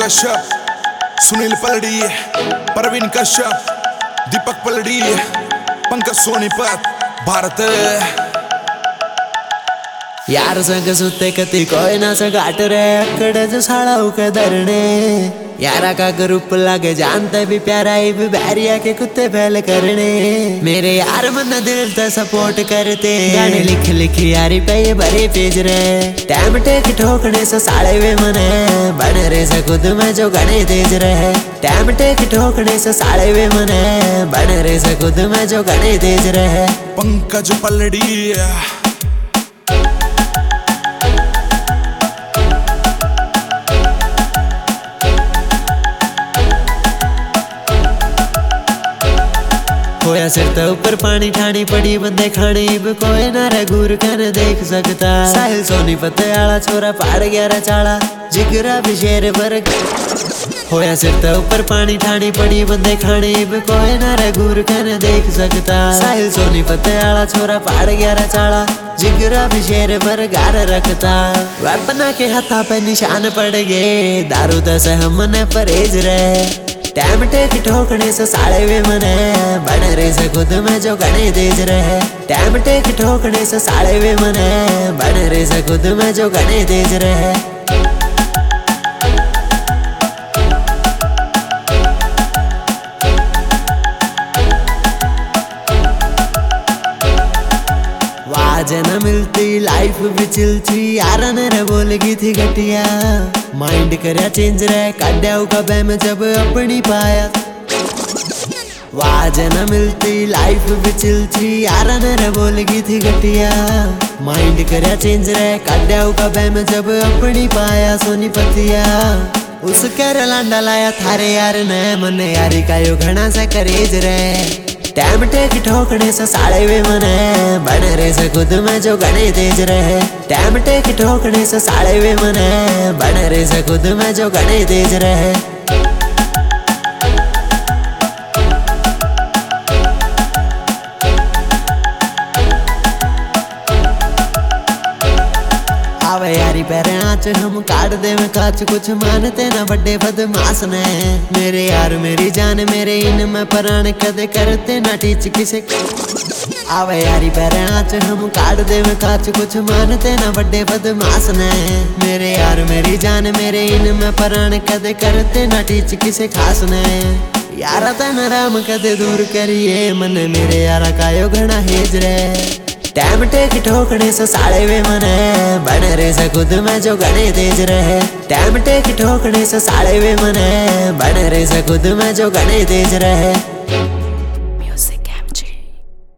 कश्यप, सुनील पलड़ी, प्रवीण कश्यप, दीपक पलड़ी, पंकज सोनीपत, भारत। यार संग सुते कती कोई ना सगाट रे, अकड़े जो साड़ा उके धरने। यारा का ग्रुप लागे जानते भी प्यारा ही भी बैरिया के कुत्ते फैल करने। मेरे यार मन दिल से सपोर्ट करते, गाने लिख लिख यारी पे ये भरे पेज रे। टाइम टेक ठोकने से साड़े वे मने, बन रे से खुद में जो गणे तेज रहे। टाइम टेक ठोकने से साड़े वे मने, बन रे से खुद में जो गणे तेज रहे। पंकज पलड़ी, होया सिर तो ऊपर पानी ठानी पड़ी बंदे खाने इब कोई ना रे घूर कर देख सकता। साहिल सोनीपत आला छोरा पाड़ गया रे चाला, जिगरा भी शेर वर्ग। होया सिर तो ऊपर पानी ठानी पड़ी बंदे खाने इब कोई ना रे घूर कर देख सकता। साहिल सोनीपत आला छोरा पाड़ गया रे चाला, जिगरा भी शेर बरगार रखता। वपना के हाथा पे निशान पड़ गए, दारू दस हमने परहेज रहे। टाइम टेक ठोकने से साड़े वे मने, बन रे से खुद में जो गणे तेज रहे। टाइम टेक ठोकने से साड़े वे मने, बन रे से खुद में जो गणे तेज रहे। जना मिलती लाइफ भी चिलती, यारन रे बोल गई थी घटिया। माइंड करया चेंज रे, काड्या का बैम जब अपनी पाया। जना मिलती लाइफ भी चिलती, यारन रे बोल गई थी घटिया। माइंड करया चेंज रे, काड्या का बैम जब अपनी पाया। सोनीपतिया उस कर लांडा लाया थारे यार ने, मन यारी का यो घना सा करेज रे। टाइम टेक ठोकने से साड़े वे मने, बन रे से खुद में जो गणे तेज रहे। टाइम टेक ठोकने से साड़े वे मने, बन रे से खुद में जो गणे तेज रहे। आवे यारी पैरे आँच हम काट दे में काच, कुछ मानते ना बड़े बदमाश ने। मेरे यार मेरी जान मेरे इन में प्राण कदे करते ना टीच किसे। आवे यारी पैरे आँच हम काट दे में काच, कुछ मानते ना बड़े बदमाश ने। मेरे यार मेरी जान मेरे इन में प्राण कदे करते ना टीच किसे खास ने। यारा तन राम कदे दूर करिए मन, मेरे यारा का यो घना हेज रे। टाइम टेक ठोकने से साड़े वे मने, बन रे से खुद में जो गणे तेज रहे। टाइम टेक ठोकने से साड़े वे मने, बन रे से खुद में जो गणे तेज रहे।